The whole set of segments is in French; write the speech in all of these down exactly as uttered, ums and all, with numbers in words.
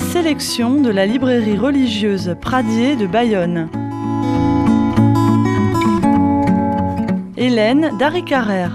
sélection de la librairie religieuse Pradier de Bayonne. Hélène Darry-Carrère.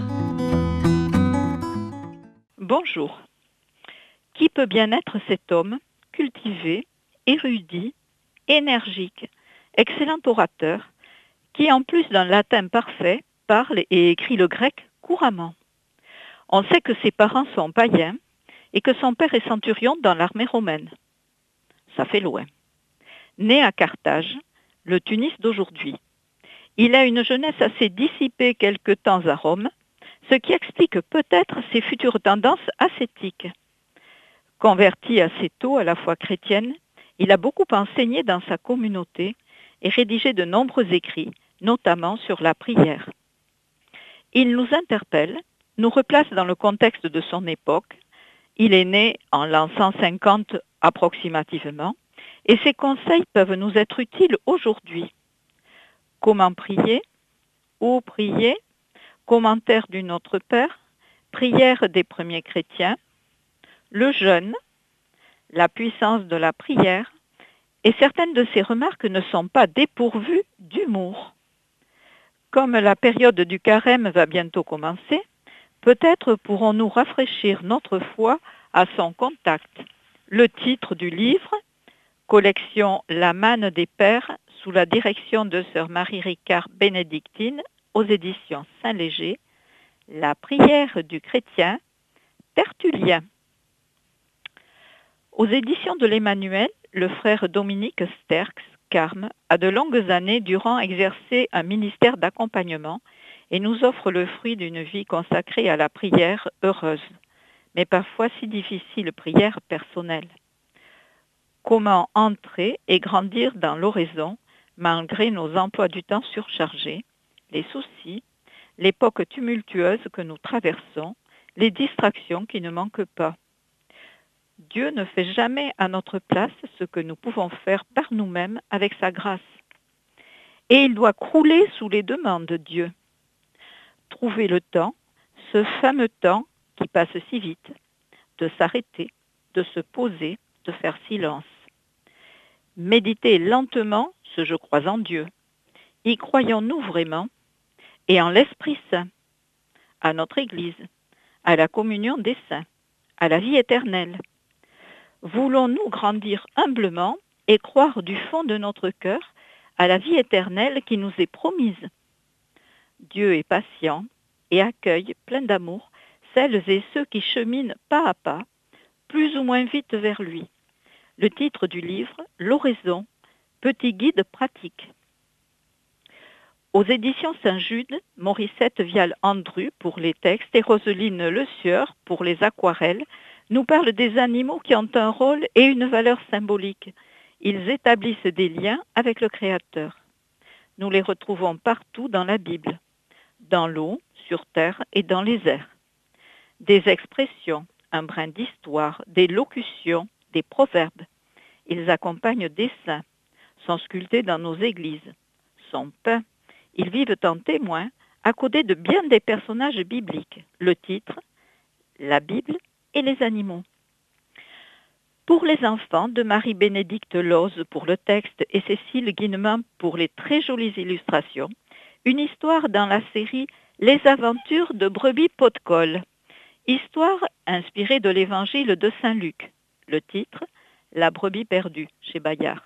Bonjour. Qui peut bien être cet homme, cultivé, érudit, énergique, excellent orateur, qui en plus d'un latin parfait, parle et écrit le grec couramment? On sait que ses parents sont païens et que son père est centurion dans l'armée romaine. Ça fait loin. Né à Carthage, le Tunis d'aujourd'hui. Il a une jeunesse assez dissipée quelque temps à Rome, ce qui explique peut-être ses futures tendances ascétiques. Converti assez tôt à la foi chrétienne, il a beaucoup enseigné dans sa communauté et rédigé de nombreux écrits, notamment sur la prière. Il nous interpelle, nous replace dans le contexte de son époque. Il est né en l'an cent cinquante approximativement, et ses conseils peuvent nous être utiles aujourd'hui. Comment prier? Où prier? Commentaire du Notre Père, prière des premiers chrétiens, le jeûne, la puissance de la prière, et certaines de ces remarques ne sont pas dépourvues d'humour. Comme la période du carême va bientôt commencer, peut-être pourrons-nous rafraîchir notre foi à son contact. Le titre du livre, collection La Manne des Pères, sous la direction de sœur Marie-Ricard Bénédictine, aux éditions Saint-Léger, La prière du chrétien, Tertullien. Aux éditions de l'Emmanuel, le frère Dominique Sterckx, Carme, a de longues années durant exercé un ministère d'accompagnement et nous offre le fruit d'une vie consacrée à la prière heureuse, mais parfois si difficile prière personnelle. Comment entrer et grandir dans l'oraison malgré nos emplois du temps surchargés, les soucis, l'époque tumultueuse que nous traversons, les distractions qui ne manquent pas. Dieu ne fait jamais à notre place ce que nous pouvons faire par nous-mêmes avec sa grâce. Et il doit crouler sous les demandes de Dieu. Trouver le temps, ce fameux temps qui passe si vite, de s'arrêter, de se poser, de faire silence. Méditer lentement ce je crois en Dieu. Y croyons-nous vraiment? Et en l'Esprit Saint, à notre Église, à la communion des saints, à la vie éternelle. Voulons-nous grandir humblement et croire du fond de notre cœur à la vie éternelle qui nous est promise? Dieu est patient et accueille, plein d'amour, celles et ceux qui cheminent pas à pas, plus ou moins vite vers lui. Le titre du livre, L'oraison, petit guide pratique. Aux éditions Saint-Jude, Morissette Vial-Andru pour les textes et Roseline Le Sieur pour les aquarelles nous parlent des animaux qui ont un rôle et une valeur symbolique. Ils établissent des liens avec le Créateur. Nous les retrouvons partout dans la Bible, dans l'eau, sur terre et dans les airs. Des expressions, un brin d'histoire, des locutions, des proverbes. Ils accompagnent des saints, sont sculptés dans nos églises, sont peints. Ils vivent en témoins, accoudés de bien des personnages bibliques. Le titre, la Bible et les animaux. Pour les enfants, de Marie-Bénédicte Loze pour le texte et Cécile Guinemin pour les très jolies illustrations, une histoire dans la série Les aventures de Brebis Pot-de-Colle. Histoire inspirée de l'évangile de Saint Luc. Le titre, La brebis perdue, chez Bayard.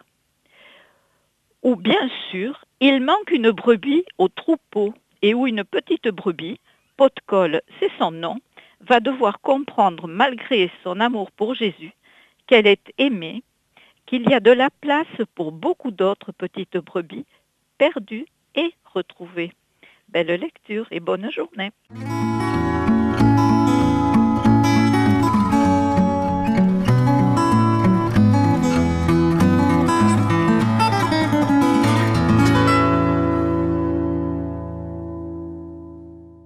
Où bien sûr, il manque une brebis au troupeau et où une petite brebis, Pot-de-Colle, c'est son nom, va devoir comprendre malgré son amour pour Jésus qu'elle est aimée, qu'il y a de la place pour beaucoup d'autres petites brebis perdues et retrouvées. Belle lecture et bonne journée.